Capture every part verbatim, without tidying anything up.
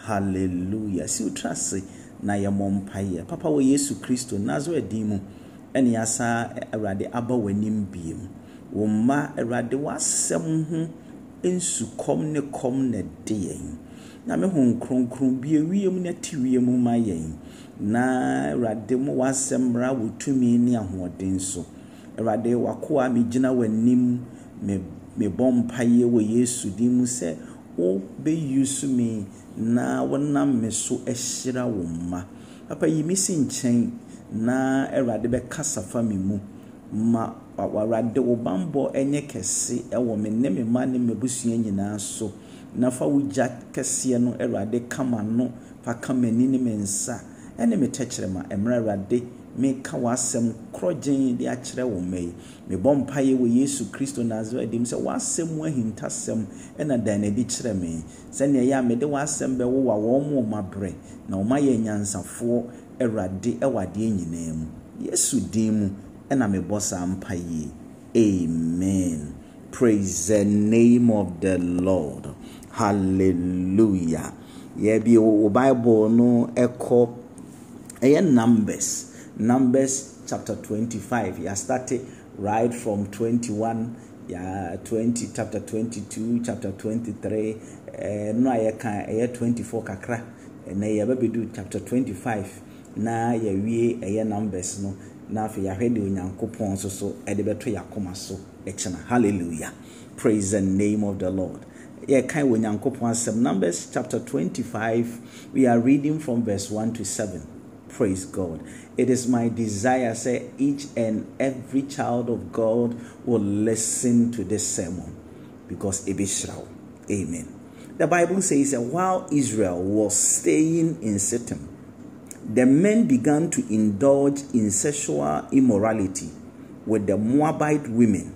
Hallelujah. Si utrase na ye mompaye. Papa wo Yesu Kristo Nazareth dimu. Ene asa Awurade aba wanim biem. Wo ma Awurade wasem ho ensukom ne kom ne de yen. Na me ho nkronkron bi ewiem na tiwiem ma yen. Na Awurade mo wasem ra wotumi ne ahoden so. Awurade wakoa me gina wanim me me bompaye wo Yesu dimu se o be use me na wonam me so ehyira wo ma. Papa yi mi si nchen na Awurade be kasa fa me mu ma Awurade wo bambo enye kese e wo me ne me ma ne mebusua nyina so na fa wo gya kese no Awurade kama no fa kama ni ne mensa ene me tekyerema emra Awurade me ka wasem krogen de akere wo mai me bompaye wo Yesu Kristo Nazareth dim se wasem ahintasem ena dan na di kire me se ne ya me de wasem be wo wa wo mo mabre na o maye nyansafo Awurade ewade nyinam Yesu dim ena me bossa mpaye. Amen. Praise the name of the Lord. Hallelujah. Yeah, be o Bible no echo e Numbers. Numbers chapter twenty-five. Yeah, started right from twenty-one, yeah, twenty, chapter twenty-two, chapter twenty-three. Uh, no, I can twenty-four kakra. And I ever do chapter twenty-five. Na ya wie eye Numbers no. Na fe ya hwede onyankopon so so e de beto yakoma so e chena. Hallelujah. Praise the name of the Lord. Yeah, kai onyankopon asem. Numbers chapter twenty-five. We are reading from verse one to seven. Praise God. It is my desire, say, each and every child of God will listen to this sermon because it is shroud. Amen. The Bible says that while Israel was staying in Shittim, the men began to indulge in sexual immorality with the Moabite women,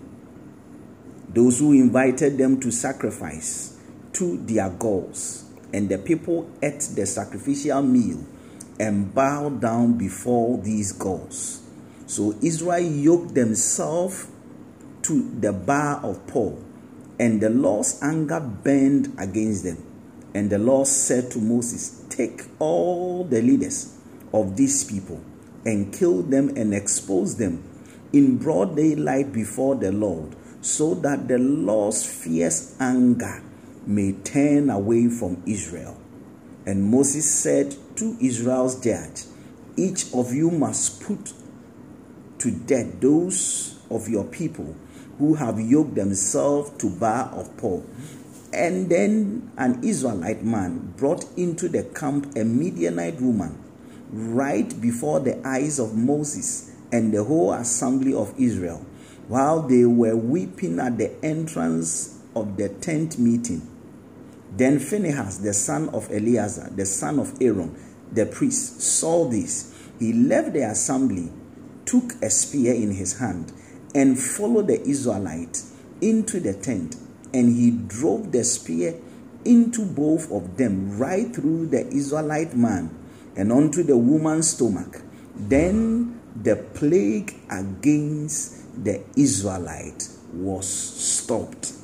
those who invited them to sacrifice to their gods, and the people ate the sacrificial meal and bow down before these gods. So Israel yoked themselves to the Baal of Peor, and the Lord's anger burned against them. And the Lord said to Moses, take all the leaders of these people and kill them and expose them in broad daylight before the Lord, so that the Lord's fierce anger may turn away from Israel. And Moses said to Israel's judge, each of you must put to death those of your people who have yoked themselves to Baal of Peor. And then an Israelite man brought into the camp a Midianite woman right before the eyes of Moses and the whole assembly of Israel, while they were weeping at the entrance of the tent meeting. Then Phinehas, the son of Eleazar, the son of Aaron, the priest, saw this. He left the assembly, took a spear in his hand, and followed the Israelite into the tent. And he drove the spear into both of them, right through the Israelite man and onto the woman's stomach. Then the plague against the Israelite was stopped.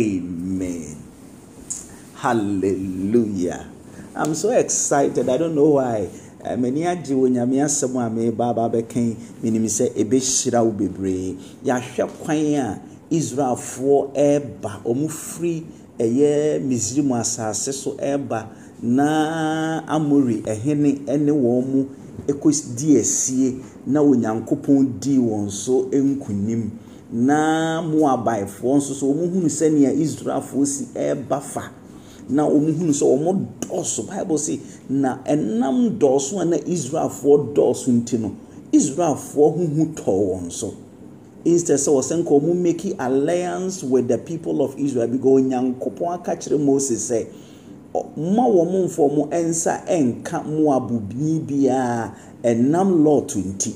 Amen. Hallelujah. I'm so excited. I don't know why. Many aji wonyame asem a me baba beken minim se ebeshira wo bebre. Ya hwe kwan a Israel fo eba omufri eye Misrim asase so eba na Amori ehene ene wo mu ekos di esie na onyankopon di won so enkunim na Moabite nso so omuhunu se ne Israel fo si eba fa na omuhunu so omo doso. Bible say na enam doso na Israel for doso ntino Israel for huhu to won so. Instead so senko omo make alliance with the people of Israel because nyankopon aka kire Moses say ma wo mo mfo mo ensa enka Moabu bi bia enam law twenty.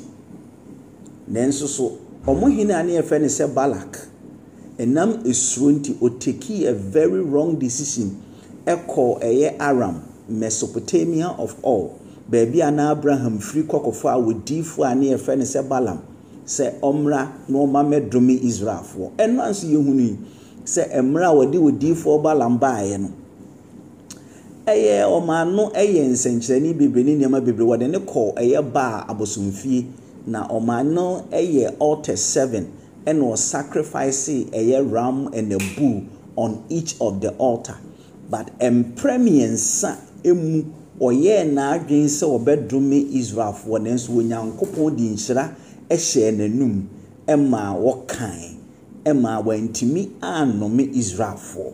Nenso so omo hina na efe ne se Balak enam esrunti oteki a very wrong decision. Eko eye Aram, Mesopotamia of all. Baby ana Abraham free kokofo a wodifo ani e fe ne se Balaam. Se omra no ma medome Israel for. Enanso yehunu se emra wodi wodifo Balaam baaye no. eye omano eye nsenkyerani bebreni niam bebre wode ne call eye ba abosomfie na omano eye altar seven and was sacrificing a ram and a bull on each of the altar. But empremiensa emu oye na adwen se obedome Israel for nenso onyankopon di nhyira ehye nanum ema wokan ema wantimi anome Israel for.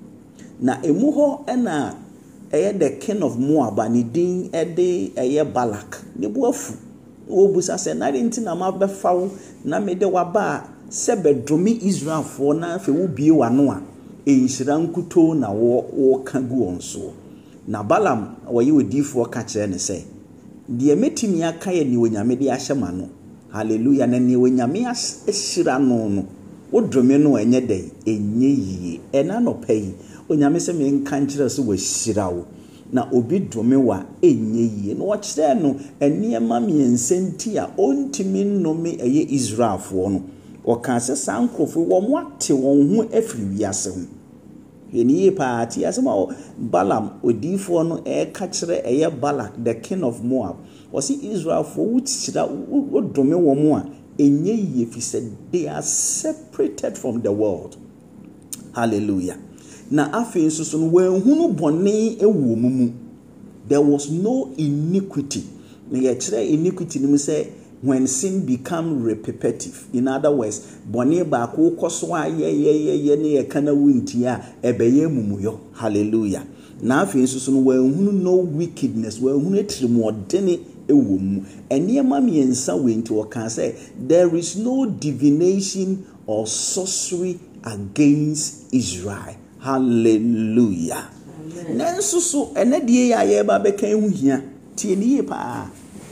Na emu ho ena eye the king of Moab ani din ede eye Balak ne boafu obusa se na nti na mabefawo na mede waba se bedome Israel for na fe wo bie wano a enhyira nkuto na wo wo kagu onso. Na Balaam wayi odifo ka kire ne se de metimi aka ye ni onyame de ahyema no. Hallelujah. Na ni onyame ahyira no no wodrome no enye den enye yie ena no pai onyame se me nka nkire so wahyira wo na obi drome wa enye yie no wakire no eniema miensenti a ontimi nnome eye Israelfo no oka se sankrofo wo mo ate won ho afiri wiase ho yeni party asema Balaam odifo no e ka kire eye Balak the king of Moab was Israel for wuchira wodome wo mo a enye yie fi said they are separated from the world. Hallelujah. Na afi nsusu no wenhunu bone ewo mumu. There was no iniquity. Na ye kire iniquity ni say when sin become repetitive. In other words, bone ba ko koso a ye ye ye ye ne ye kana wunti a ebeye mumuyo. Hallelujah. Na afi nsusu no wenhunu no wickedness, wenhunu etrimodene ewo mu. Eniema miensa wenti o kan say there is no divination or sorcery against Israel. Hallelujah. Nanso so ene die ya ye ba bekan hu hia tie ni pa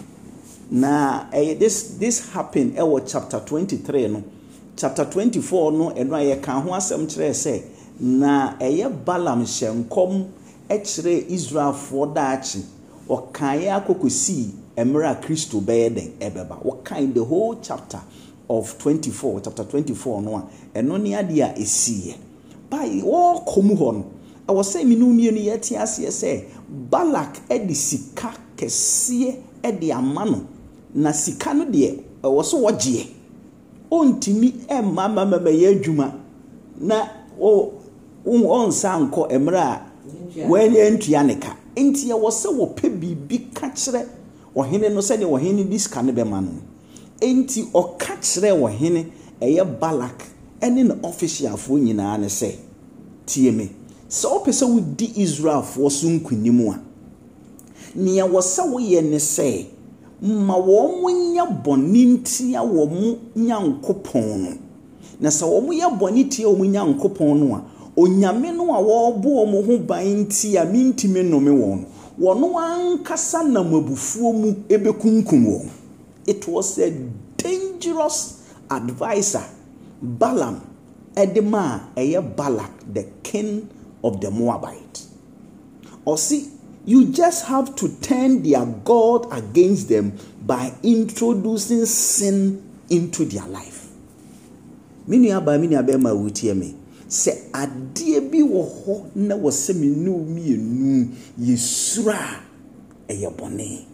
na eh, this this happened ewo chapter twenty-three no chapter twenty-four no eno ye kan ho asem kire se na eye Balaam hyenkom e kire Israel for daachi o kan ya kokosi emra Kristo beyeden ebeba o kan the whole chapter of twenty-four chapter twenty-four no eno ne ade a esiye by all komu hon I was saying minu mienu yeti ase say Balak edi sika kese edi amano na sika no de wo so wogie ontimi emma mama ye adwuma na o on sanko emra when entua neka enti ye wo se wo pe bibi ka kire ohene no se de ohene di sika ne be ma no enti o ka kire ohene eye Balak ene no official fo nyina ne se tie me so pese wo di Israel fo so nkunim a ne wo se wo ye ne se ma wo munya bonintia wo mu nyankopon no na se wo mu ye bonitia wo mu nyankopon no a onyame no a wo bo mo ho ban tia mintime no me won wono ankasa na mabufuo mu ebekunkum wo. It was a dangerous advisor Balaam edema eye Balak the king of the Moabite. Or see, you just have to turn their God against them by introducing sin into their life. Mini aba mini abema wutie me. Se adie bi wo ho na wo se me nu mienu yesura eye bone.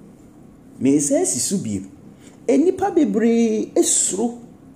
Me se sisu bi. Enipa bebre esuro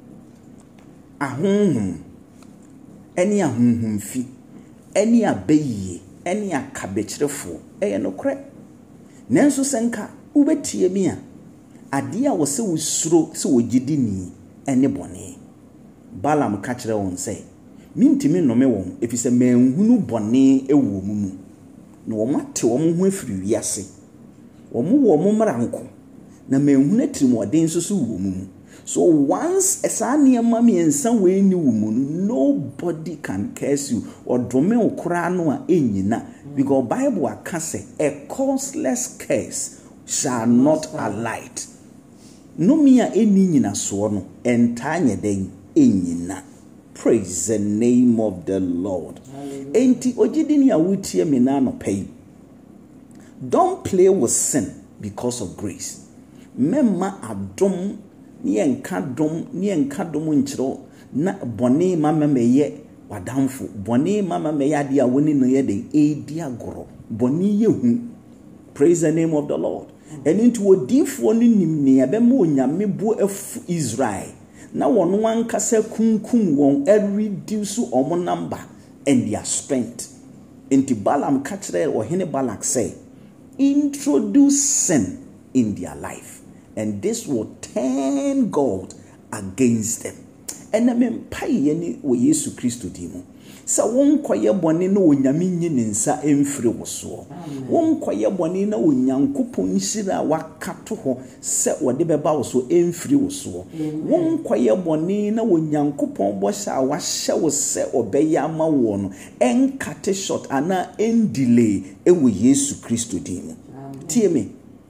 ahunhum eni ahunhum fi eni abeyi eni akabechirefo eye nokre nanso senka ubetie mi a ade a wo se wusuro se wogidi ni eni bone. Balaam ka kire won se mintimi nnome won efise manhunu bone ewo mumu na wo mate wo ho afiri wiase wo mo wo mo mranko na manhunu atirimoden so so wo mumu. So once esania mami ensa we ni wumu, nobody can curse you or drome okra no a enyina because Bible akase a causeless curse shall not alight. No mia eni nyina so no entanye den enyina. Praise the name of the Lord. Enti ojidini a wutie me na no pay. Don't play with sin because of grace. Memma adom ni enka dom ni enka dom nchiro na bone mama meye wadamfo bone mama meyade a woni no yede edi agoro bone yehu. Praise the name of the Lord. And into a different nim ne abema onyame bo afu Israel na wono wankasa kunkum won e reduce omo number and their strength. Into Balaam kachre or hene Balak say, introduce sin in their life, and this will turn God against them. And I mean, pay any way Yesu Christo dimo. Sa won kwaye bone na onyame nyi ne nsa emfiri wo so. Won kwaye bone na onyankopon hira wakato ho se wode beba wo so emfiri wo so. Won kwaye bone na onyankopon bo sha wa hye wo se obeya ma wo no enkate short ana endelay ewo Yesu Kristo dimo. Tie me.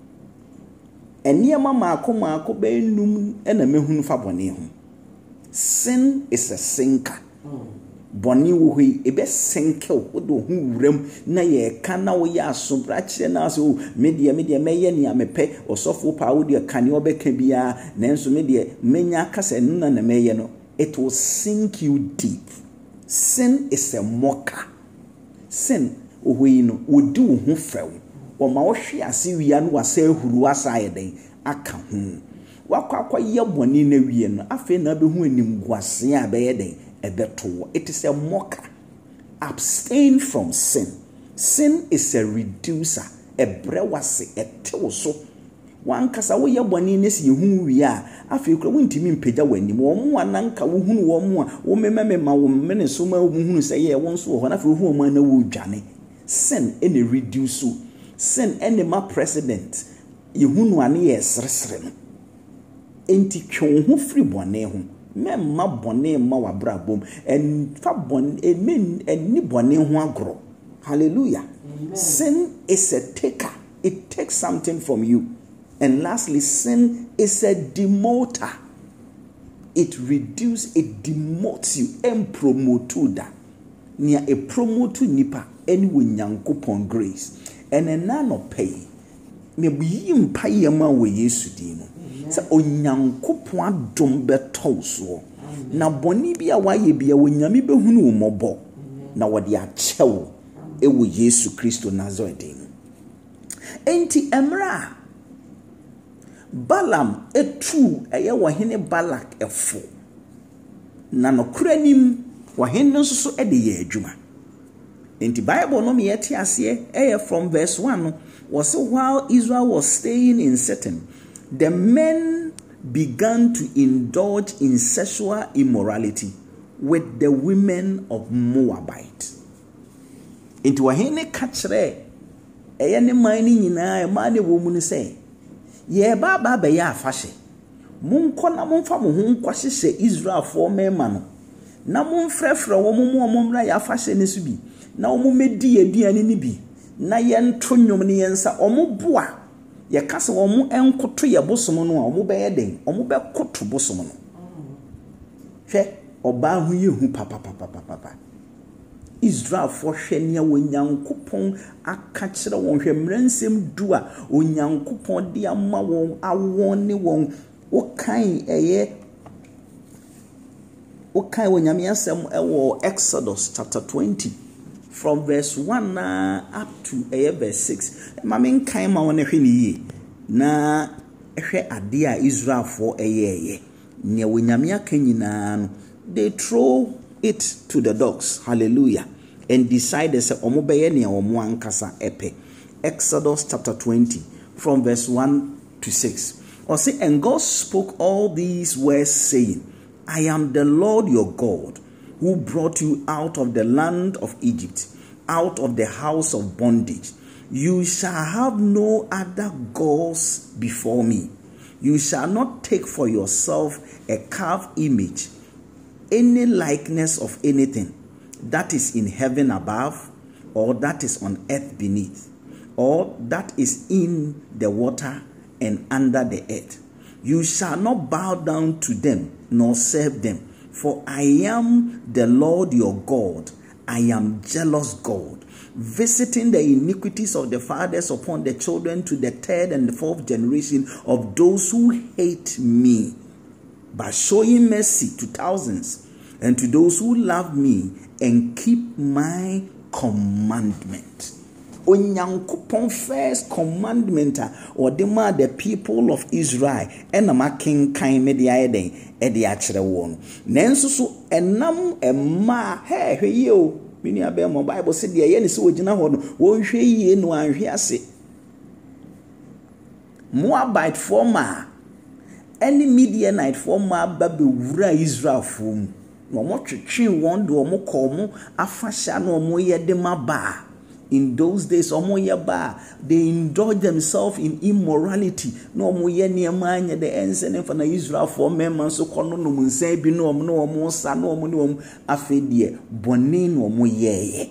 Eniema maako maako be num na mehunu fa bone ho. Sin is a sinker. Boni wo hoi ebe senkel wodo hu wuram na ye ka na wo ya asobra kire na so media media meye ne amepe osofo pa wo de ka ne obeka bia nanso media menya kasa nna na meye no. It will sink you deep. Sin is a mocker. Sin ohoi no wodi wo hu frew o ma wo hwe ase wia no wasa ehuru asa yeden aka hu wakwakwa ye boni na wie no afi na be hu anim guase a be yeden. It is a mocker. Abstain from sin. Sin is a reducer. A brewase, a toso. One kasa wo ye boni nesi hu wi a afi kura wontimi mpagya wani mo mo ananka wo hunu wo mo wo mememe ma wo mene so ma wo hunu se ye won so ho na afi hu mo na wo dwane. Sin any reduce. Sin any ma president. Ye hunu ane ye sresre no. Enti twon ho firi bone ho. Men ma bone ma wabra bom and fa bon e men and ni bone ho agro. Hallelujah. Amen. Sin is a taker. It takes something from you. And lastly, sin is a demoter. It reduces, it demotes you and promotes that. Near a promote nipa anyway nyankopon grace. And a nano pay. Maybe you pay a man with Yesu demo. Sa onyankopon adom beto so na boni bia waye bia wonyame behunu mobo na wode achewo ewo Yesu Kristo Nazareth. Enti emra Balaam etu eye wahene Balak efo na no kranim wahene nso so ede ye adwuma. Enti Bible no me yeti ase eye from verse one was while Israel was staying in Satan, the men began to indulge in sexual immorality with the women of Moabite. Into a hene kachre, a yene mining nyina a mani woman say, Ye baba be ya fashe. Mun kona mun fa mo hun kwahye Israel for me mano. Na mun frefra wo mo mo mra ya fashe ne subi. Na wo mo medi aduane ni bi. Na ye nto nwom ne yensa omo boa. Ye kase wo mo enkoto ye bosom no a omo be yeden omo be koto bosom no. Hwe oba hu ye hu papa papa papa. Israel for hwenia wonyankopon aka kire won hwemransem du a onyankopon de ama won awon ne won wokan eye wokan wonyame asem ewo Exodus chapter twenty from verse one uh, up to eye verse six. Mamen kan ma won hwe ne yi na hwe ade a Israel for eye eye ne wonyame aka nyina no they throw it to the dogs. Hallelujah. And decided say omobeye ne omo ankasa epe. Exodus chapter twenty from verse one to six. Or say, and God spoke all these words saying, I am the Lord your God who brought you out of the land of Egypt, out of the house of bondage. You shall have no other gods before me. You shall not take for yourself a carved image, any likeness of anything that is in heaven above, or that is on earth beneath, or that is in the water and under the earth. You shall not bow down to them, nor serve them. For I am the Lord your God. I am jealous God, visiting the iniquities of the fathers upon the children to the third and the fourth generation of those who hate me, but showing mercy to thousands, and to those who love me and keep my commandment. Onyankopon first commandment or the the people of Israel and a making kind media den e de akere won nanso so enam emma he hwe yo mini abe mo Bible say de ye ne se ogina ho no won hwe yie no anhwe ase Moabite former any Midianite former babe wura Israel fom no mo twetwe won de mo komo afasha no mo ye de maba. In those days, they indulge themselves in immorality. No more near the ensign for Israel for members so kono no munse bi no no mo sa no mo no afedie boni no mo ye.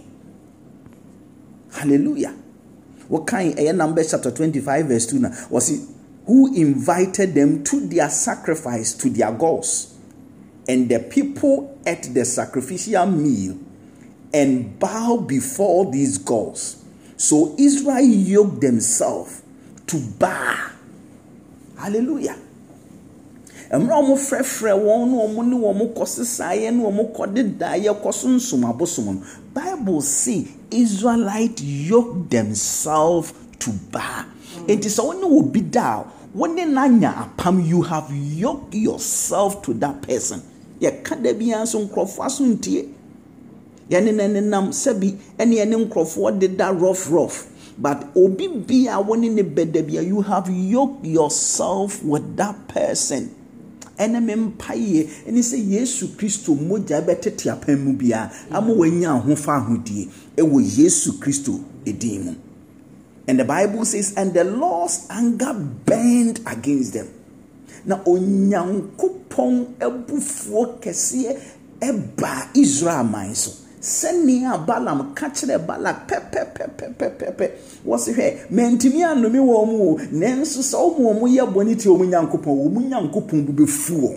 Hallelujah. What kind of Numbers chapter twenty-five verse two now was it who invited them to their sacrifice to their gods, and the people ate the sacrificial meal and bow before these gods. So Israel yoked themselves to bow. Hallelujah. Emra omo frefre won no omo ne omo kosesaye no omo kodedaye kosonsum abosom. Bible say Israelite yoked themselves to bow. It is only will be down when nanya apam you have yoked yourself to that person. Ya kada bia so nkrofo asuntie. Yani nenam sebi ene ene nkrofo did that rough rough, but obi bia woni ne bedabia you have yoked yourself with that person. Ene mempaye ene se Yesu Kristo moja betete apam bia amo wanya ho fa hodie e wo Yesu Kristo edimu. And the Bible says, and the Lord's anger burned against them. Na onyankopon ebufuo kese eba Israel manso. Senia Balaam kachre Balak pe pe pe pe pe pe pe. What's he? Mentimi anomi wo mu nenso so mu mu ye boni ti omu nyankopon omu nyankopon bu befuo.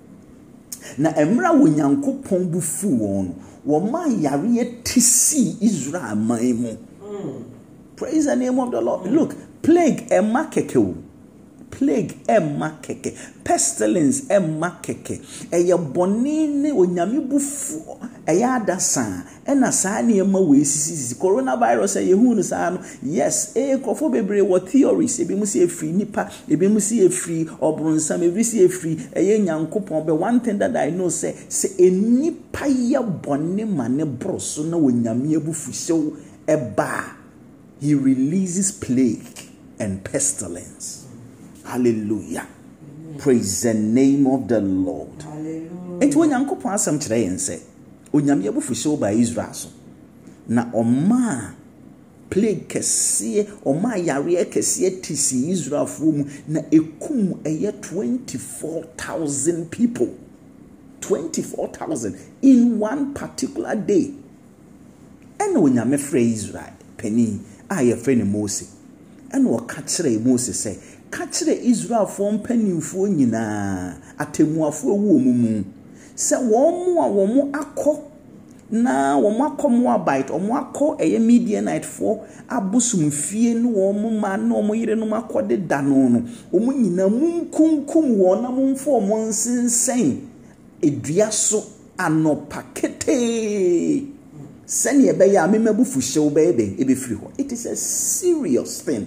Na emra wo nyankopon bu fuo no wo ma yare tisi Israel man mu. Praise the name of the Lord. Look, plague emma keke. Plague emma keke. Pestilence emma keke. Eya bonine onyame bufu eya adasa ena saa ne emma we sisi coronavirus e hu no saa no. Yes, e kofo bebre what theories e bi mu se free nipa e bi mu se free obronsam e bi se free eya nyankopon. But one thing that I know say say enipa ya bonne mane broso na onyame bufu sew eba. He releases plague and pestilence. Hallelujah. Amen. Praise the name of the Lord. Hallelujah. And when Yanko Passam today and say, Onyame abufu show by Israel. Na oma plague kese, oma yare kese tisi Israel from na ekum eye twenty-four thousand people. twenty-four thousand in one particular day. And Onyame free Israel penny. Aye friend Moses and what catchere Moses say catchere Israel from pennyfo nyina atemuafo ewu omumu se wo mo a wo mo akọ na wo mo akọ Moabite o mo akọ eye Midianite fo abosum fie no wo mo ma na wo yire no makọ de da no no wo mo nyina munkunkum wo na mo mfo mo nsensen edua so anopakete. Send ye be ya me mabufu show baby e be free. It is a serious thing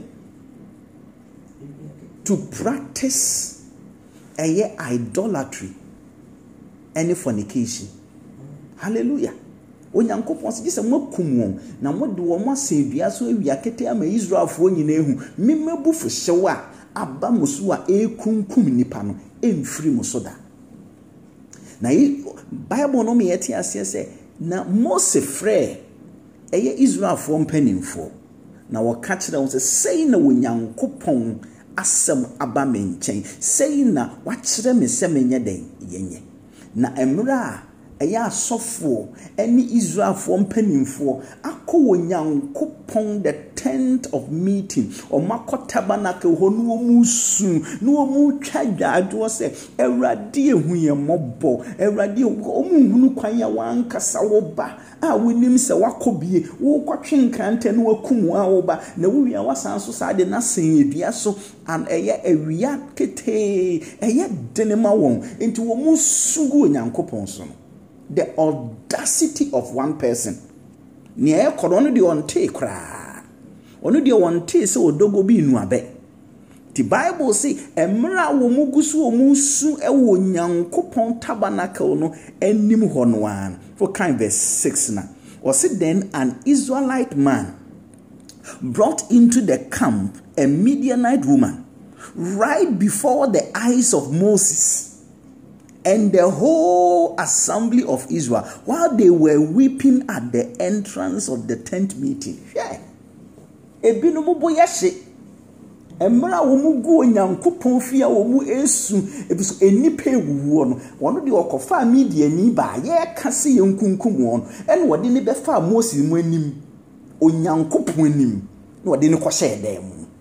to practice a idolatry and fornication. Hallelujah. Onyankopon se gise makum won na mode wo masebia so awia kete ama Israel fo nyina ehu me mabufu show a aba muso a ekunkum nipa no emfiri muso da. Na Bible no me yeti ase se na Mose frɛ eye Israel for mpanimfo na wɔka kyerɛ wɔn sɛ sei na Onyankopɔn asɛm aba me nkyɛn sei na wakyerɛ me sɛ menyɛ den yenye na emra eye asɔfo ɛne Israel for mpanimfo akɔ Onyankopɔn the tent of meeting o makɔ tabernacle ho no mu su no mu twa dwadwo sɛ Awurade ehu ye mɔbɔ Awurade o mu hunu kwan ya wankasa wo ba a wonim sɛ wakɔbie wo kɔtwe nkante no wakum a wo ba na wo wia wasan so saa de na sen edua so an ɛyɛ awia kete ɛyɛ denema wɔn enti wo mu sugu Onyankopɔn so no the audacity of one person. Near Corono de Onte cry. Onu de Onte so dogo bi nuabe. The Bible say, Emra wo mugusu wo musu e wo Nyankopon tabernacle no enim ho no an. For kind verse six na. Or said then an Israelite man brought into the camp a Midianite woman right before the eyes of Moses and the whole assembly of Israel while they were weeping at the entrance of the tent meeting. Yeah. Ebinumu boyashe. Emra wo mu gu Onyankopon fia wo mu esu ebiso enipa ewuwo no wono de okofa media ni ba ye kase ye nkunkum won ene wode ne befa Moses mu anim Onyankopon anim na wode ne kwose dem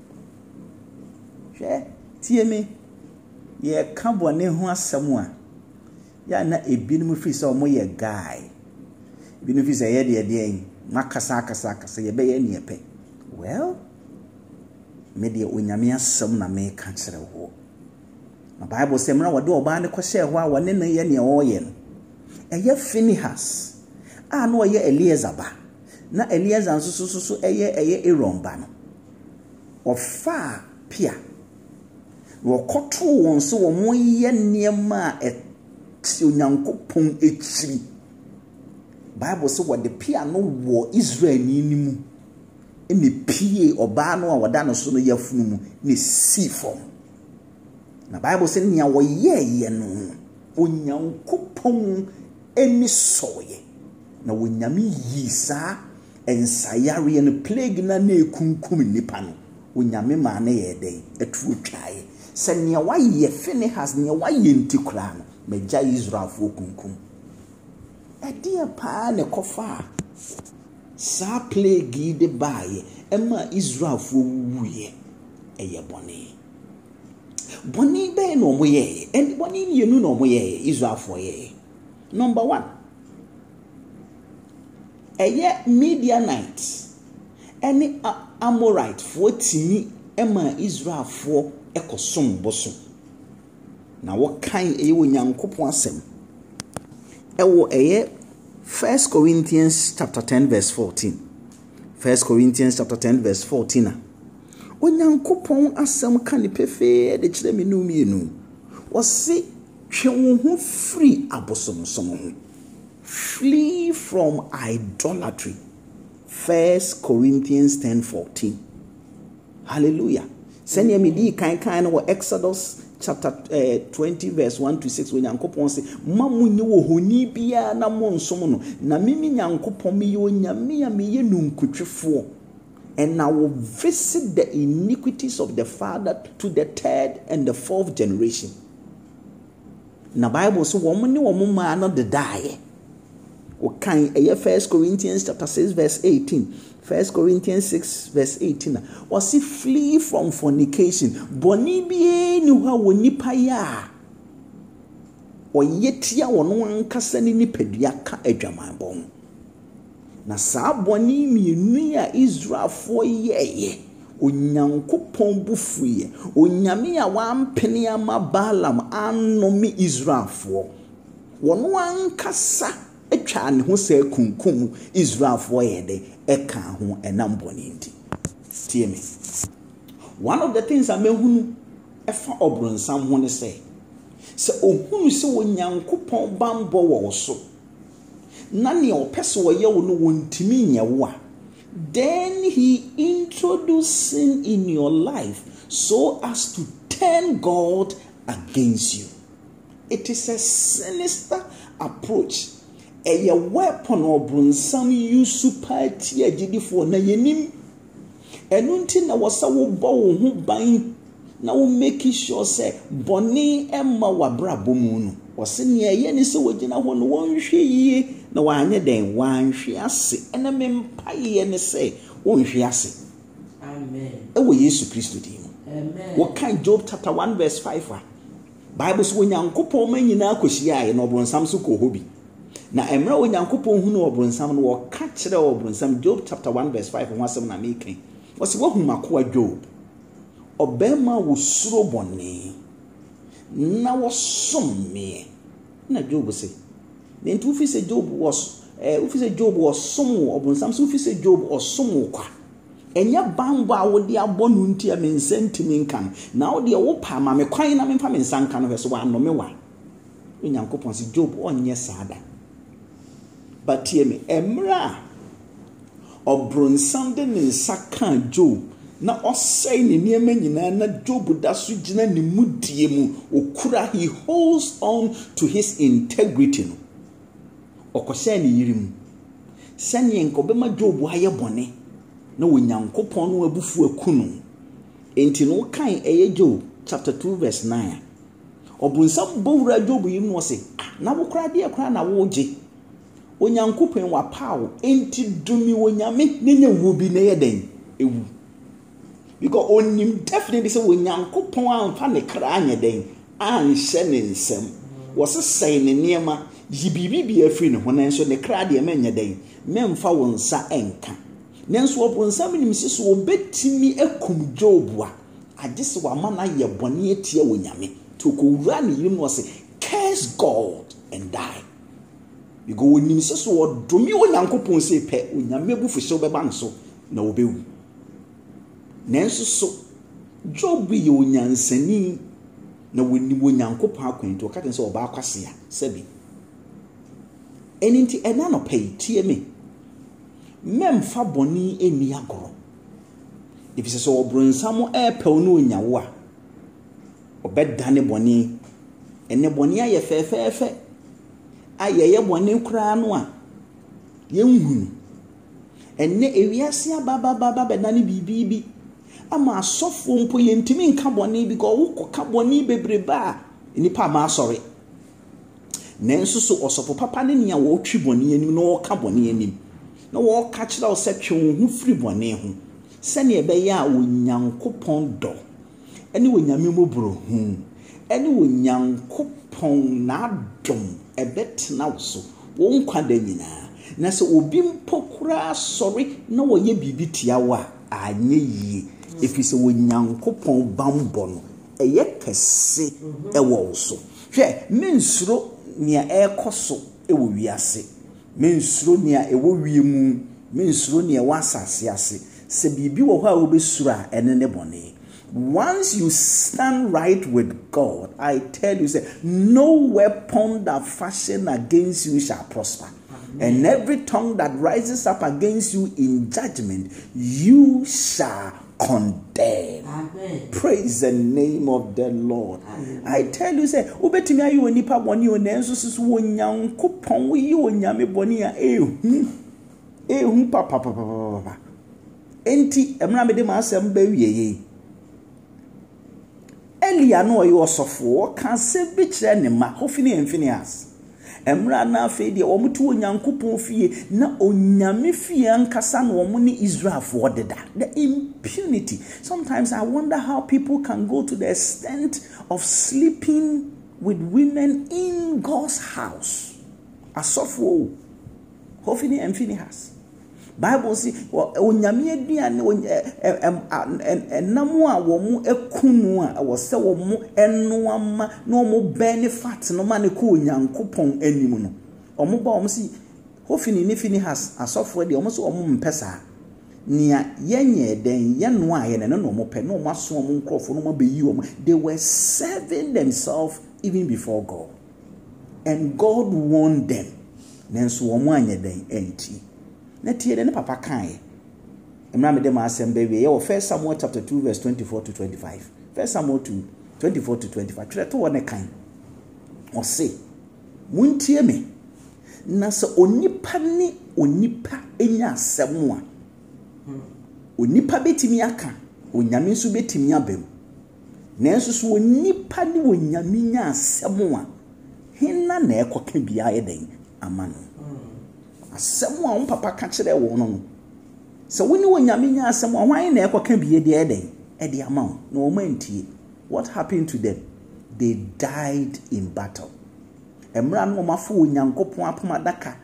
hwe tie me ye ka bone ho asem a ya na ebinum fi se omo ye guy ebinum fi se ye de de en makasa akasa akasa ye be ye ne epe well media onyame asem na me ka kire ho na Bible say mra wode oba ne kwose ho a wone ne ye ne oye no eye Phinehas a no ye Eliezer ba na Eliezer nso so so eye eye Aaron ba no ofa pia wo koto won so wo mo ye niema e Onyankopon ekiri Bible say wo de pia no wo Israel ni ni mu ene pie oba no a wada no so no yafunu mu ne si form na Bible say nia wo ye ye no Onyankopon eni soye na wonyame yisa ensayare ne plague na na ekunkum nipa no wonyame ma na ye den etu twae se nia wa ye Phinehas nia wa ye ntikura no meja Israel fo kunkum edia pa ne kofa sa plague de baye ema Israel fo wuye eye bone bone be no mo ye and bone ni nu no mo ye Israel fo ye number one eye Midianite any Amorite fo timi ema Israel fo ekosom boso na wo kan eye Onyankopon asem ewo eye First Corinthians chapter ten verse fourteen. First Corinthians chapter ten verse fourteen. Onyankopon asem ka ne pefe de kire me no mienu. Wo se twe wo ho free abosomsom ho. Flee from idolatry. First Corinthians ten fourteen. Hallelujah. Send me di kan kan no Exodus chapter uh, twenty verse one to six when Nyankopon say mamu nyi wo honi bia na mo nsom no na mimi Nyankopon me yo nyame ya me ye nunkutwefo and I will visit the iniquities of the father to the third and the fourth generation. Na Bible so wo ne wo ma no de die o kan e First Corinthians chapter six verse eighteen. First Corinthians six verse eighteen. Was he flee from fornication? Boni bie ni wa wonipa ya. O yetia wono ankasa ni nipadua ka adwaman bon. Na saa boni mienu ya Israel fo yeye. Onyankopon bufuye. Onyame ya wampene ama Balaam anomi Israel fo. Wono ankasa etwa ne ho se kunkum Israel fo yede eka ho enam boni ndi tie me one of the things I mehunu efa obronsam ho ne say se ohunu se Onyankopon bambo wo so na ne opese wo ye wo no wontimi nyewo a then he introduced sin in your life so as to turn God against you. It is a sinister approach. A weapon or brunsam you super tia jidifo na yenim enunti na wasa wo bo ho ban na wo make sure say boni emma wabra bomu no wose ne ye ne se wogina ho no wonhwe yie na wanye den wanhwe ase ena mempa ye ne se wonhwe ase amen e wo Yesu Kristo di mo amen wo kan Job chapter one verse five a Bible so Onyankopon ma nyina akohia ye no brunsam so ko hobi na emra Onyankopon hu no obronsam no wo ka kire obronsam Job chapter one verse five ho asem na mekan wose wo hu makoa Job obema wo suro bone na wo somme na Job se Then two fi say Job was eh uh, say Job was some obonsam so fi say Job was some kwa. Enya bamba wo de abonu nti a me nsentimi nkan. Na wo de wo pa ma me kwan na me fa me nsanka no so wa no me wa. Onyankopon si Job onye sada. But hear me, emra obronsam de ne nsaka Job na osai ne niema nyina na Job da so gina ne mudie mu okura. He holds on to his integrity no. Okosai ne yirim. Sanye nkobema Job haye bone na Onyankopon no abufu akunu. Enti no kan eye Job chapter two verse nine. Obronsam bowura Job yim no se na wo kra de kra na wo gye. Onyankopon wa pawo enti dumi wonyame nenya wu bi na yeden ewu. Because onim definitely say Onyankopon amfa ne kra anya den an hye ne nsem. Wo se sai ne niema yibibi bi afri ne honan so ne kra de menya den memfa wonsa enka. Nenso obonsam nim siso obetimi akum Job a agese wa ma na ye bone etie wonyame to ko wura ne yim no se curse God and die. Because when you say so, do me Onyankopon say pe onyame bu fo be ban so na obewu. Nenso so Job ye onyansani na woni Onyankopon akwanto ka ten say oba akwase a sebi. Eninti ena no pay tie me. Memfa boni eni agoro. If say so obronsam e pe no onyawo a obedane boni ene boni aye fefefe ayeye bone kura no a yenhunu enne ewiase ababa baba benane bibibi ama asofo mpo yentimi nka bone bi go wo ka bone bebreba nipa ma asori nenso so osofo papa ne nia wo twi bone anim no wo ka bone anim no wo ka kira wo se twe hu firi bone ho se ne ebe ya Onyankopon do ene wonyame mobro hu ene Onyankopon na dom ebet na so won kwada nyina na se obi mpokura sorry na wo ye bibi tia wa anye yie efise Onyankopon bambo no eye kese e wo so hwe mensuro nia ekoso e wo wiase mensuro nia e wo wiemu mensuro nia wasase ase se bibi wo ho a wo besura ene ne bone. Once you stand right with God, I tell you, say, no weapon that fashion against you shall prosper. Amen. And every tongue that rises up against you in judgment, you shall condemn. Amen. Praise the name of the Lord. Amen. I tell you, say, ubetimi ayi onipa boni onenso sisu Onyankopon wi onyame boni a ehu ehu papa papa papa. Enti emra me de ma asem ba wieye. Elia no oyo osofo kan se bi kire ne ma Hofni and Phinehas emra na afi de omutu Onyankopon fie na onyame fie ankasa na omo ni Israel for deda. The impunity. Sometimes I wonder how people can go to the extent of sleeping with women in God's house. Asofo Hofni and Phinehas. Bible say onyame aduane enam a wo mu ekunu a wo se wo mu eno ama na wo benefit no ma ne ko Onyankopon anim no omo ba omo si Hofni ne Phinehas asofo de omo so omo mpesa nia yenye den ye no a ye ne no omo pe no omo aso omo nkrofo no be yi omo. They were serving themselves even before God, and God warned them. Nenso omo anye den enti na tie ne papa kan emra me dem asem be we ye First Samuel chapter two verse twenty-four to twenty-five. First Samuel two twenty-four to twenty-five. Tire to one kan o se muntie me na se onipa ni onipa enya asem a onipa betimi aka onyame nso betimi abam nanso so onipa ni onyame nya asem a hinna na ekoka bia ye den amano asem a on papa ka kire wo no so woni wonyame nya asem a hwan na ekoka bie de eden e de ama no o mantie. What happened to them? They died in battle. Emra no mafo Onyankopon apomadaka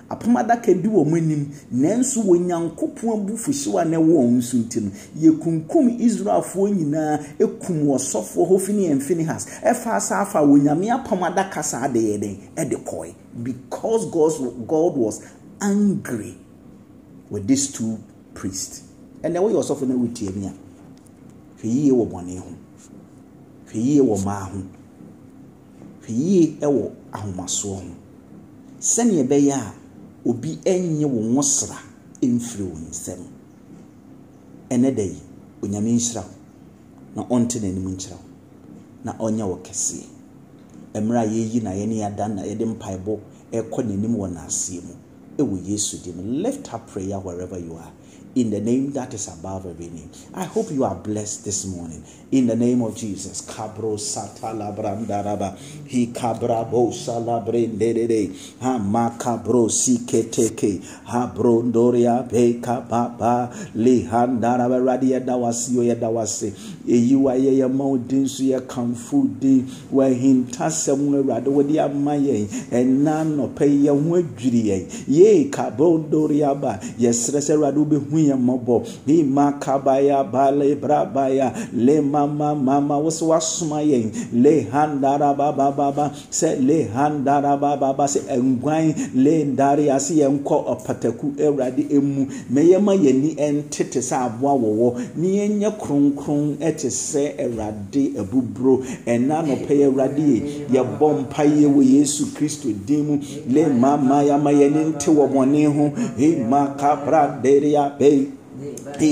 apomadaka di wo manim nanso wo nyankopon abufuhyewa na wo nso ntino ye kunkum Israelfo nyina ekum osofo Hofni and Phinehas efa safa wo nyame apomadaka sa de yeden e de koi because God's, God was angry with these two priests. And the way you suffer with Tiania. For ye were one home. For ye were my home. For ye ewo ahumaso. Send ye beya obi enye wo nwosra influence them. Ene day onyame nhyira na onte na nim nkyira na onya wo kese. Emra ye yi na ye ne yada na ye de mpaibo ekọ nanim wo na asie mu. Ewo Yesu dim. Lift up prayer wherever you are. In the name that is above every name. I hope you are blessed this morning. In the name of Jesus. Kabro satala brandaraba. He kabra bo salabrendede. Ha makabro siketeke. Ha brondoria beka baba. Li handaraba radia dawasi ya dawasi. E you are ye mountain so ye kamfudi. Where hintasem rado wadi amaye. And none no pay ya wedri. Ye kabrondoria ba. Yes, rese rado be mobo he makabaya bale brabaya le mama mama was wasmaye le handara baba baba se le handara baba baba se engwan le ndari asi enko opataku ewrade emu meyema yeni entete sa aboa wowo ni enye kronkron etese ewrade abubro ena no pe ewrade ye bompaye wo Yesu Kristo dimu le mama ya mayeni nte wo bone ho he makabra deria be we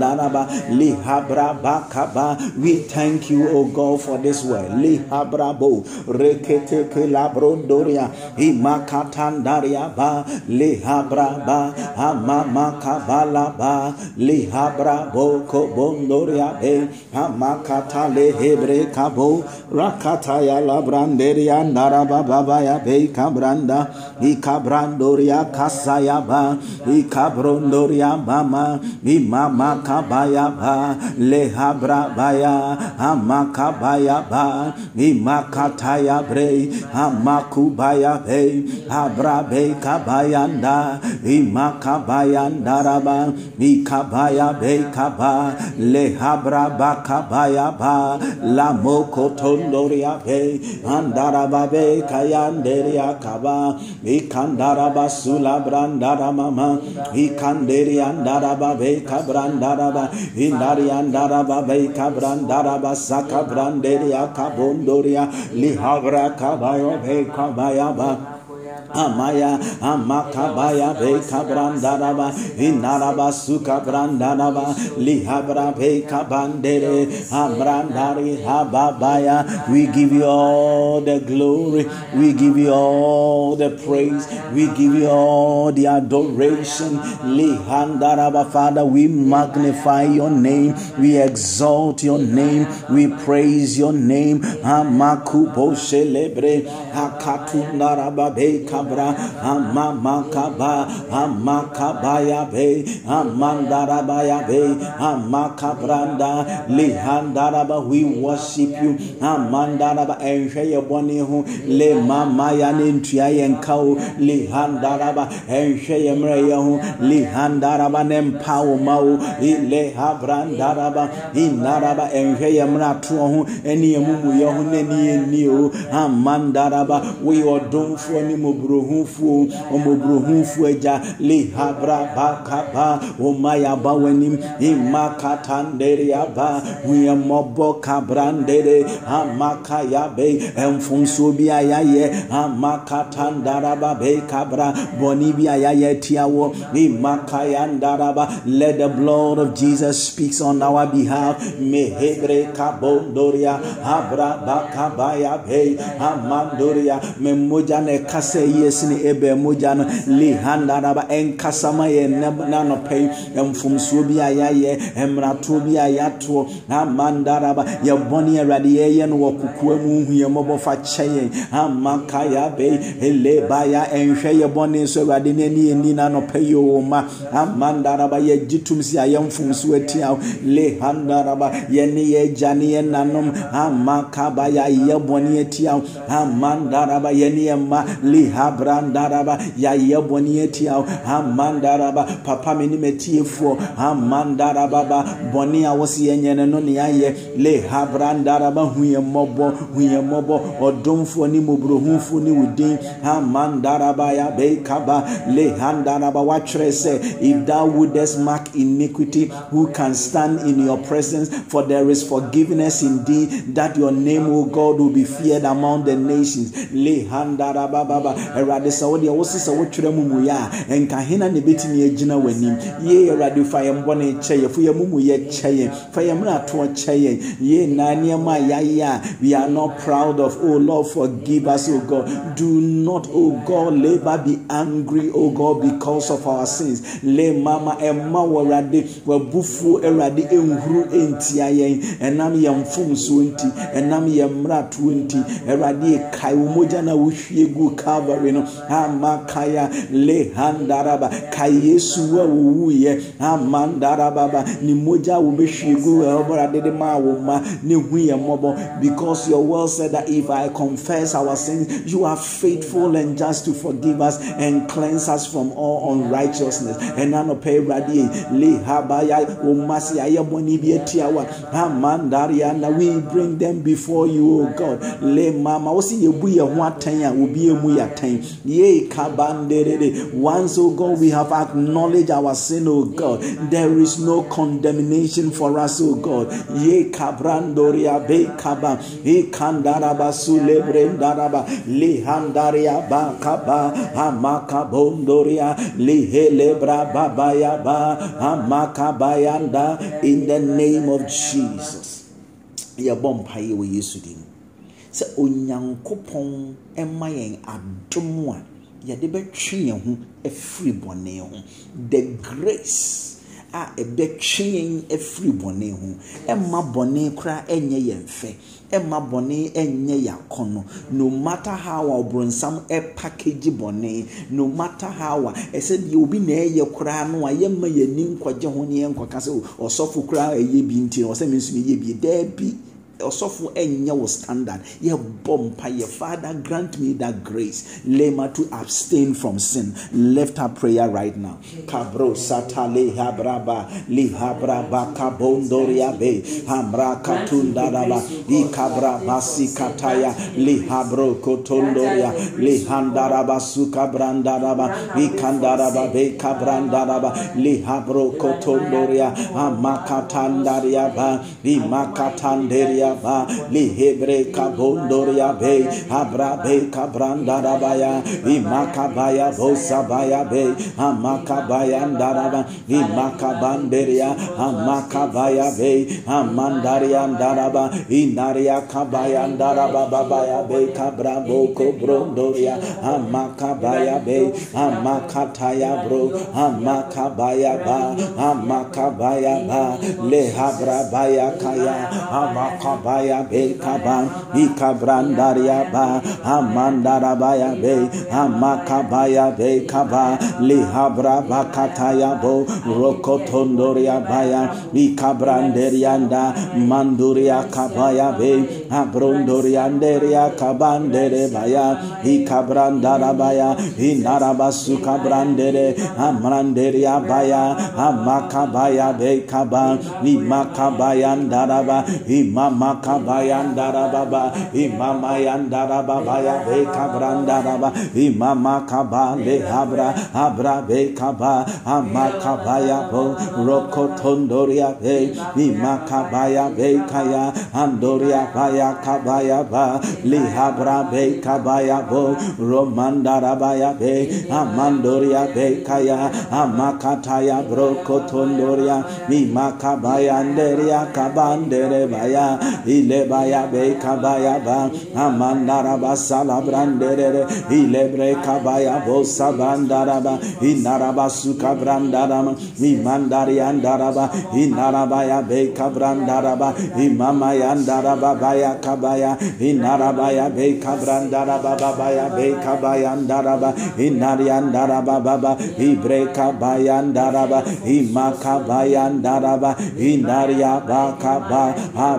thank you, O God, for this word. Lihabrabo rekete kelabrondoria imakatandaria ba lihabraba amamakavala ba lihabrabo kobondoria be amakata lehebre kabo rakataya labranderia ndaraba baba ya be kabranda ikabrandoria kasaya ba ikabrondoria mama Imama kabaya ba lehabra baya amakabaya ba imakataya bre amakubaya be abra be kabayanda imakabayanda raba ikabaya be kaba lehabra bakabaya ba la mokotondoria be andaraba be kayanderia kaba ikandaraba sulabrandara mama ikanderia andaraba be kabrandaraba indariandaraba be kabrandaraba sakabranderia kabondoria lihavra kabayo be kabaya ba Amaya amakabaya be kabrandaraba inaraba suka brandaraba lihabra be kabandere abrandari hababaya. We give you all the glory, we give you all the praise, we give you all the adoration. Lihandaraba, Father, we magnify your name, we exalt your name, we praise your name. Amakubo celebre akatunaraba be Amamakaba, Amakabaya be, Amandarabaya be, Amakabranda, Lihandaraba, we worship you, Amandaraba, and Shayabonihu, Le Mamaya Nintia and Cow, Lihandaraba, and Shayamrayahu, Lihandaraba, and Pau Mau, Le Habrandaraba, Inaraba, and Shayamratu, and Yamu Yahun, and New, Amandaraba, we are done for him. Obrohunfu omobrohunfu eja lihabra bakaba omaya bawenim imakatanderia ba wiamobo kabrandere amakaya be emfunso bia yaye amakatandara be kabra bonibia yaye tiawo imakayandara. Let the blood of Jesus speaks on our behalf. Mehebre kabondoria abra bakabaya be amandoria memojane kase yes ni ebe mojano lihandaraba enkasama ye nano pay emfumso bi ayaye emrato bi ayato amandaraba ye boni erade ye no wakukua mu hu ye mobofa cheye amakaya be ele baya enhwe ye boni so erade nani eni nano pay yo ma amandaraba ye jitum si ayemfumso atia lihandaraba ye ni ye jani ye nanom amakaba ya ye boni atia amandaraba ye ni ma liha habrandaraba ya yeboni etia amandaraba papa meni metiefo amandaraba boni awosi enyene no ne aye le habrandaraba huye mobo huye mobo odomfo ni mobrohunfo ni udin amandaraba ya bekaba le handaraba watrese if thou wouldest mark iniquity who can stand in your presence for there is forgiveness in thee that your name O God will be feared among the nations le handaraba baba erade sawodi awosisa wotwere mumu ya enka hena ne betimi agina wanim ye erade fa yembone cheye fu yemumu ye cheye fa yemra to cheye ye na niema yaya we are not proud of. Oh Lord, forgive us, oh God. Do not, oh God, labor be angry, oh God, because of our sins. Le mama emma warade wabufu erade enhuru entiayen enam yemfum so enti enam yemra twenty erade kai umoja na wuhwie gu Calvary no amakaya le handaraba kai Yesu wa wuye amandaraba ni moja wo behwie gu erade de ma wo ma ne hu ye mobo because your word said that if I confess our sins, you are faithful and just to forgive us and cleanse us from all unrighteousness. And nano pay radi le habaya umasi ayaboni bietiawa amandaria na we bring them before you, O God. Le mama osi yebu ye ho atan obi emu yatan ye kabandere. Once, O God, we have acknowledged our sin, O God. There is no condemnation for us, O God. Ye kabrandoria be kaba e kandaraba sulebrendaraba lihandaria ba kaba amaka bondoria lihelebra babaya ba amaka bayanda. In the name of Jesus. Ya bompa ye we yesudim se onyankopon ema yen adom a ye de betwe yen ho afiri bone ho the grace a ebetwe every bone ho emma bone kra enye yemfe emma bone enye yakono no matter how obronsam e package bone no matter how e said you obi na eye kra no ayemma yani nkwaje ho ne enkwaka se osofu kra eye bi nti o se mensu eye bi da bi osofu enya wo standard ye bompa ye Father grant me that grace lema to abstain from sin. Lift up prayer right now. Kabro satale habraba li habraba kabondoria be hamra katunda raba i kabra basi kataya li habro kotondoria li handaraba suka brandaraba i kandaraba be kabrandaraba li habro kotondoria amakatandaria ba i makatanderia ba li hebre kabondoria be abra be kabrandarabaya imakabaya bosabaya be amakabaya ndaraba imakabanderia amakabaya be amandaria ndaraba inaria kabaya ndaraba babaya be kabrabo kobrondoria amakabaya be amakataya bro amakabaya ba amakabaya ba le habra baya kaya amakabaya baya be kaban ikabrandaria ba amandarabaya be amakabaya be kaba lihabra bakataya bo rokotondoria baya ikabranderianda manduria kabaya be abrondorianderia kabandere baya ikabrandarabaya inarabasuka brandere amranderia baya amakabaya be kaba imakabaya ndaraba imama kabayandara baba imama yandara baba ya be kabrandara baba imama kabale habra habra be kaba amakabaya bo rokotondoria be imakabaya be kaya andoria baya kabaya ba li habra be kabaya bo romandara baya be amandoria be kaya amakataya brokotondoria imakabaya nderia kabandere baya ilebaya be kabaya ba amandara basala brandere ilebre kabaya bo sabandara ba inaraba suka brandara ma imandari andara ba inaraba ya be kabrandara ba imama yandara ba baya kabaya inaraba ya be kabrandara ba baya be kabaya andara ba inari andara ba baba ibre kabaya andara ba imaka baya andara ba inaria ba kaba abra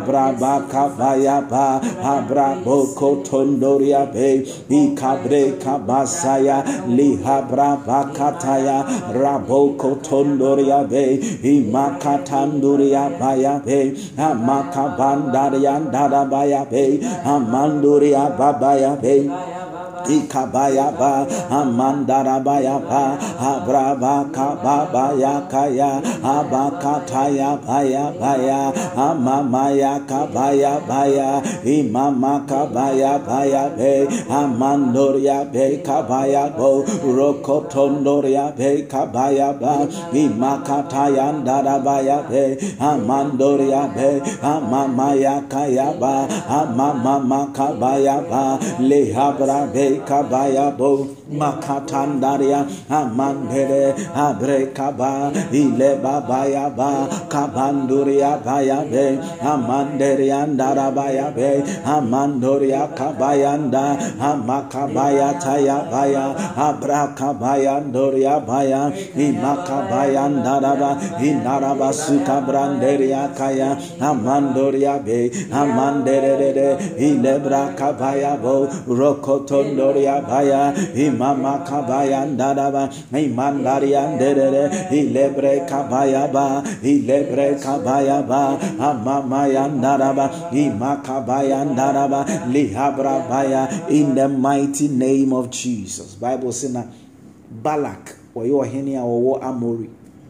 Abakabaya ba Abraboko Tondoria be Ikabre Kabasaya Lihabra Bakataya Raboko Tondoria be Imakatanduria Baya be Amakabandaria Dadabaya be Amanduria Babaya be Ikabaya ba Amandara baya ba Abraba kababaya kaya Abakataya baya baya Amamaya kabaya baya Imama kabaya baya be Amandoria be kabaya bo Rokotondoria be kabaya ba Imakataya ndara baya be Amandoria be Amamaya kaya ba Amamama kabaya ba Lehabra be Kabaya bo Makatandaria Amandere Abrekaba Ile Babaya ba Kabanduria baya be Amanderia Darabaya be Amandoria Kabayanda Amakabaya Taya baya Abrakabaya Doria baya Imakabaya Daraba Inaraba Sukabranderia Kaya Amandoria be Amandere Ilebra Kabaya bo Rokotondo Baya Imama Kabaya Dadaba Imandaria Dere Ilebre Kabaya ba Ilebre Kabaya ba Amamaya Daraba Imakabaya Daraba Lihabra Baya in the mighty name of Jesus. Bible says na Balak or your henia or Amori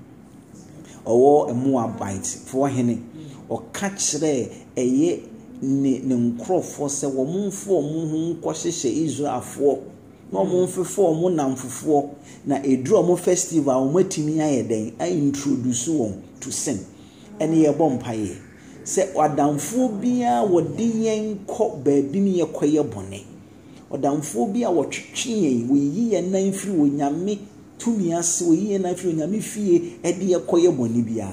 or a Moabite for hene or catch there a ye ne ne nkrofo se wo mumfo mu hu nkohyehyɛ Israelfo na wo mumfefo mu namfofo na eduru mo festival wo matimi ayeden I introduce won to sin ene ye bompaye se odamfo bia wode yen kɔ baabi ne ye kɔye bone odamfo bia wotwetwe yen wo yi ye nan firi wo nyame tumi ase wo yi nan firi wo nyame fie ede ye kɔye bone bia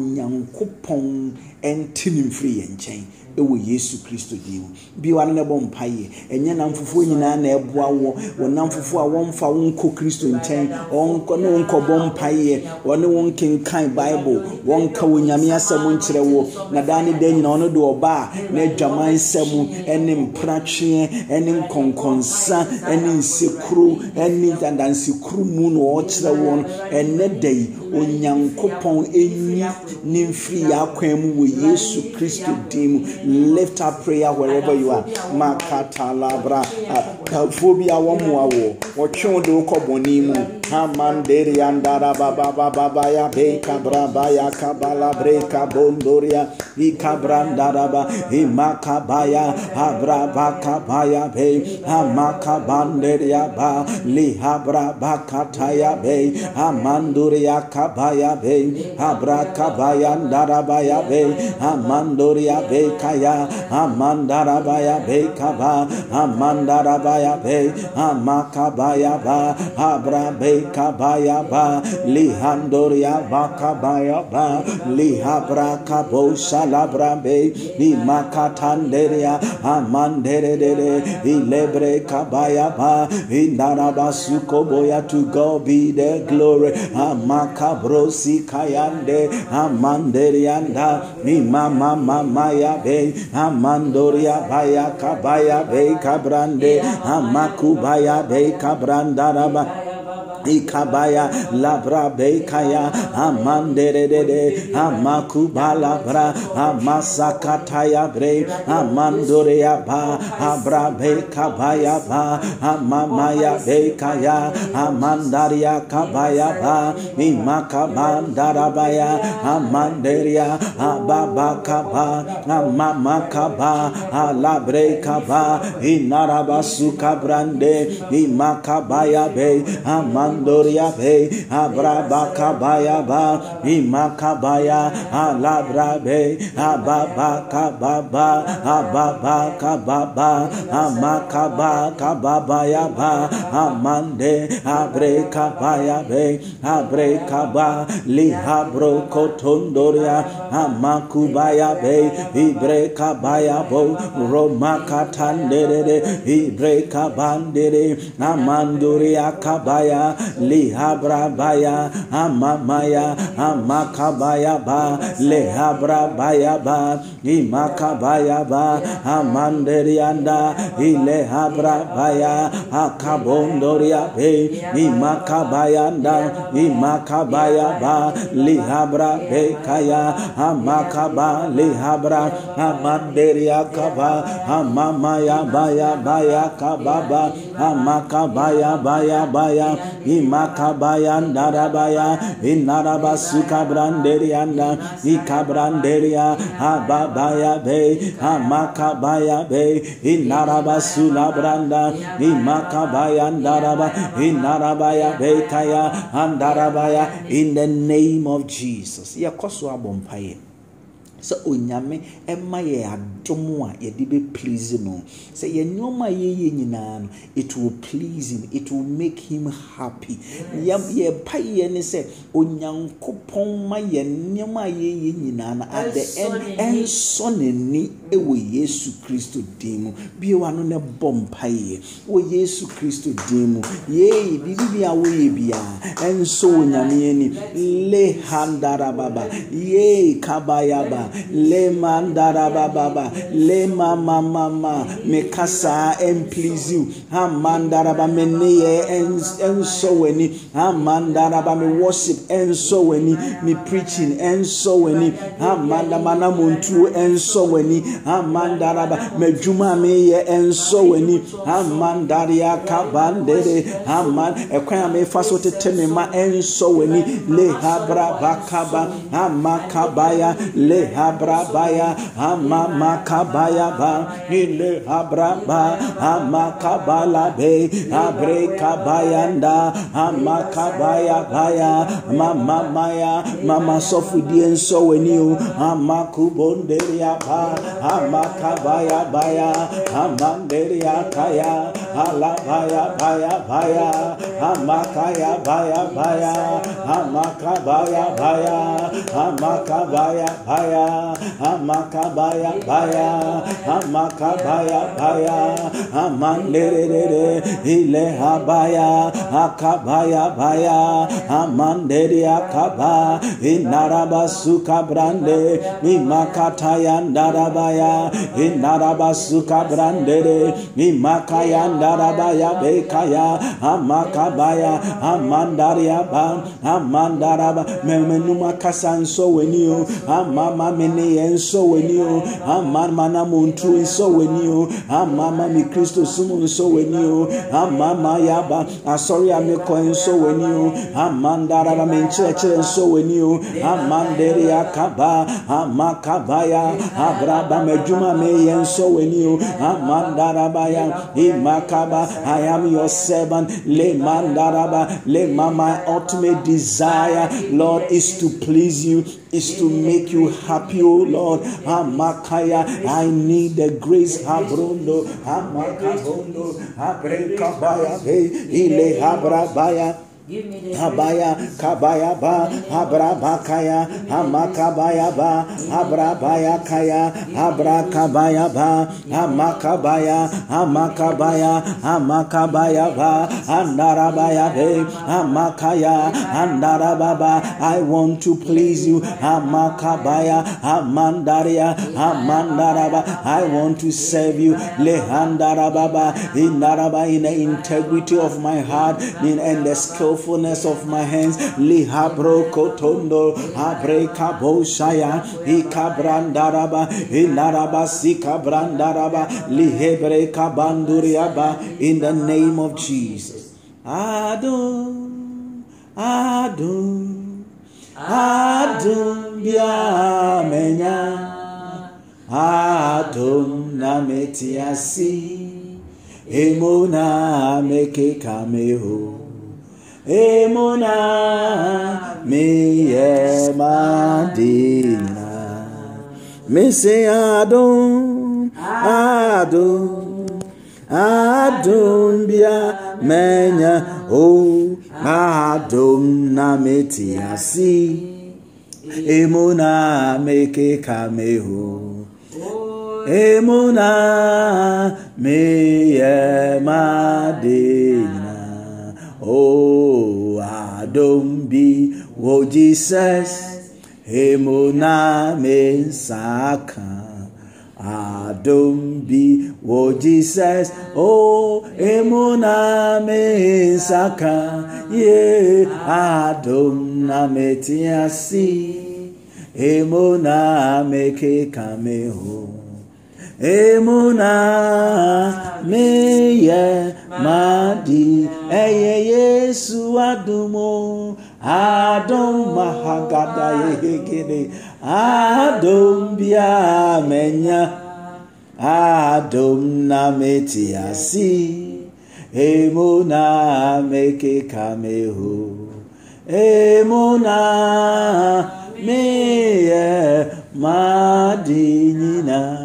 onyankopɔn entinim firi ye nkyɛn ewo Yesu Kristo diwo bi wan na bɔ mpaye enye namfofo nyina na eboa wo wo namfofo a wonfa wonko Kristo nkyɛn onko ne wonko bɔ mpaye wone wonken kan Bible wonka wo nyame asɛm nkyerɛ wo na dane da nyina ono de oba na adwaman sɛm ene mpratwe ene nkonkonsa ene nsekuru ene dandansekuru mu no ɔkyerɛ wo ene dai onyankopɔn enyi ne mfiri yakwan mu wo Yesu Kristo dimu. Lift up prayer wherever you are. Makata labra phobia wamuawo watchon do kobonimu hamanderi andara baba baba ya be kabra baya kabala breka bondoria ikabrandara ba imakabaya abra baka baya be amakabanderia ba lihabra bakataya be amandoria kabaya be abra kabaya ndara baya be amandoria be kaya amandara baya be kaba amandara baya be amakabaya ba abra be kabaya ba lihandoria bakabaya ba lihabra kabo salabra be imakatanderia amandere dere ilebre kabaya ba indaraba sukoboya. To God be the glory. Amakabrosi kayande amanderianda imama mama ya be amandoria baya kabaya be kabrande amakubaya be kabrandaraba ikabaya labra bekaya amandere de amakubala bra amasakataya bre amandorea ba abra bekabaya ba amamaya bekaya amandaria kabaya ba imakabandara amanderia ababa kaba amama kaba alabre kaba inarabasuka brande imakabaya be aman Doria be abraba kabaya ba imakabaya alabra be ababa kababa ababa kababa amakaba kababaya ba amande abre kabaya be abre kaba lihabro kotondoria amakubaya be ibre kabaya bo roma katandere ibre kabandere amandoria kabaya lihabra baya amamaya amakabaya ba lihabra baya ba imakabaya ba amanderianda ilehabra baya akabondoria be imakabayanda imakabaya ba lihabra be kaya amakaba lihabra amanderia kaba amamaya baya baya kababa amakabaya baya baya imakabaya ndarabaya inarabasuka branderianda ikabranderia ababaya be amakabaya be inarabasula branda imakabaya ndaraba inarabaya be kaya andarabaya. In the name of Jesus. Yakoso abompaye. So onyame emma ye adomo a ye de be please no. Say ye nyoma ye ye nyina no, it will please him, it will make him happy. Ye ye paye ne say onyankopon ma ye nyoma ye ye nyina na at the end enso neni ewo Yesu Kristo dimu. Bi wa no ne bompaye wo Yesu Kristo dimu. Ye bibi a wo ye bia enso onyame ni le handara baba ye kabaya ba le mandara baba le mama mama mekasa and please you amandara ba meneye and and so weni amandara ba me worship and so weni me preaching and so weni amanda mana muntu and so weni amandara ba medjuma me ye and so weni amandaria kabandere aman ekwan me faso tete me ma and so weni le habra bakaba amakabaya le habrabaya amamakabaya ba ile habraba amakabala be abrekabaya amakabaya baya mama maya mama sofudi enso weni amakubonderia ba amakabaya baya amanderia kaya alabaya baya baya amakaya baya baya amakabaya baya amakabaya baya amakabaya baya amakabaya baya amanderere ile habaya akabaya baya amanderia kaba inarabasuka brande imakataya ndarabaya inarabasuka brandere imakaya ndarabaya bekaya amakabaya amandaria ba amandaraba memenuma kasanso wenio amama mene enso wenio amama na muntu enso wenio amama mi Kristo sumu enso wenio amama yaba asori ameko enso wenio amandara mencheche enso wenio amandere akaba amakabaya abraba mejuma me enso wenio amandara baya imakaba. I am your servant le mandaraba le mama. Ultimate desire, Lord, is to please you, is to make you happy, oh Lord. Amakaya, I need the grace. Habrondo, amakabondo, abrekabaya, ile habrabaya. Habaya kabaya ba abrabakaya amakabaya ba abrabaya kaya abrakabaya ba amakabaya amakabaya amakabaya ba andarabaya be amakaya andarababa. I want to please you amakabaya amandaria amandaraba. I want to serve you lehandarababa indaraba in the integrity of my heart in and the skill fullness of my hands. Lihabro kotondo abreka boshaya ikabrandaraba inaraba sikabrandaraba lihebreka banduriaba. In the name of Jesus. Adon Adon Adon biamenya Adon nametiasi emona meke kameho Emona miye madina me say Adon Adon Adon bia menya o Adon na metiasi emona meke kameho emona miye madina. Oh, Adombi wo Jesus Emuna Mensaka Adombi wo Jesus oh Emuna Mensaka ye Adom na metiasi Emuna meke kameho Emuna meye madi eye Yesu adumo Adom mahagada yegene Adom bia menya Adom na metiasi Emuna meke kameho Emuna meye madinina.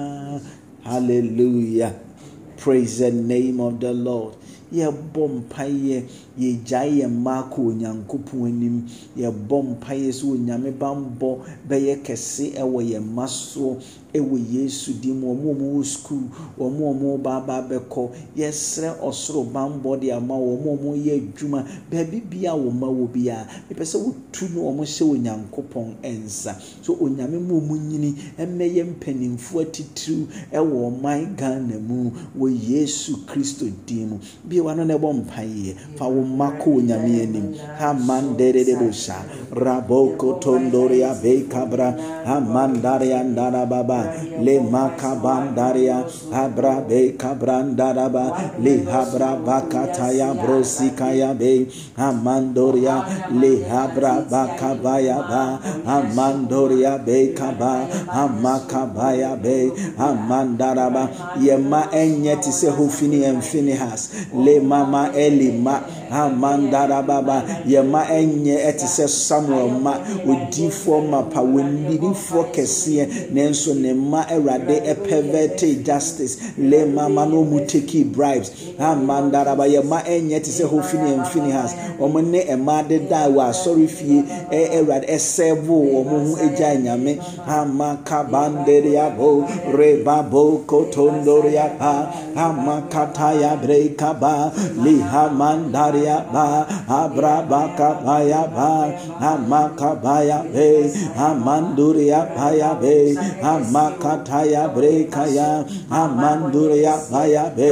Hallelujah. Praise the name of the Lord. Ye bompaye ye jaye mako nyankopon anim ye bompaye so nyame bambo beye kese ewo ye maso ewo Yesu dim omo omo school omo omo baba beko yesre osoro bambo de ama omo omo ye adwuma baby bia wo ma wo bia pese wo tu no omo hye onyankopon ensa so onyame mo munyini emeye mpanimfo atitiru ewo man Ghana mu wo Yesu Kristo dim bi wano ne bompaye fa wo mako onyame anim ha mandere de bosha raboko tondoria be kabra ha mandaria ndara baba le makabandaria abra be kabrandaraba le habra bakataya brosikaya be amandoria le habra bakabaya ba amandoria be kaba amakabaya be amandaraba yema enyeti se hofini emfini has le mama elima amandaraba yema enye etise Samuel ma odifo mapa wenidifo kese nenso ne ma erade epevete justice le mama no muteki bribes amandaraba yema enye tise hofini emfini has omne emade da wa sorry fie e erade esevo omo eja nyame amakabanderia bo rebabo kotondoria pa amakataya breakaba lihamandaria ba abrabaka baya ba amakabaya be amanduria baya be amakataya breakaya amanduria baya be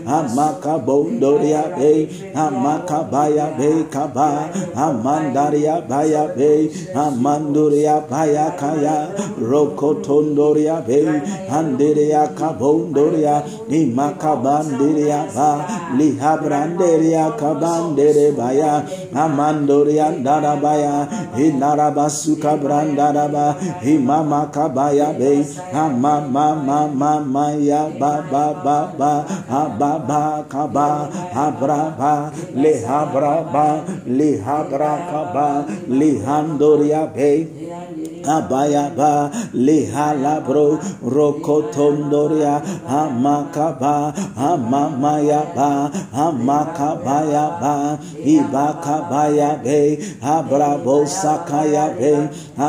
amakabondoria be amakabaya be kaba amandaria baya be amanduria baya kaya rokotondoria be anderia kabondoria imakabandiria ba lihabranderia kabandere baya amandoria ndarabaya inarabasuka brandaraba imama kabaya be amama mama ya baba baba ababa kaba abraba lehabraba lehabrakaba lehandoria be abaya ba lehalabro rokotondoria amakaba amamaya ba amakabaya ba ibakabaya be abrabo sakaya be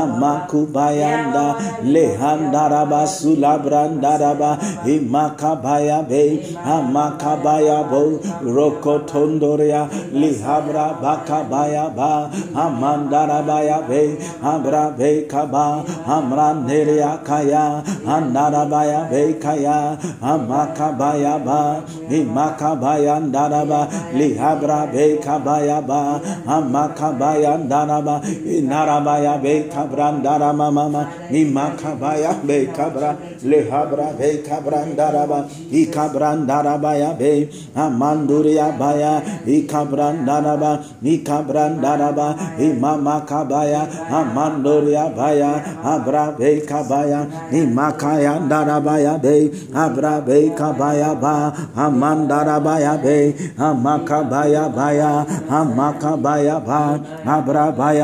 amakubayanda lehandaraba sulabrandaraba imakabaya be amakabaya bo rokotondoria lihabra bakabaya ba amandarabaya be abrabe kaba amranderia kaya andarabaya be kaya amakabaya ba imakabaya ndaraba lihabra be kabaya ba amakabaya ndaraba inarabaya be kabrandara mama imakabaya be kabra lihabra be kabrandaraba ikabrandarabaya be amanduria baya ikabrandaraba ikabrandaraba imama kabaya amanduria baya abra be kabaya imakaya ndarabaya be abra be kabaya ba amandarabaya be amakabaya baya amakabaya ba abra baya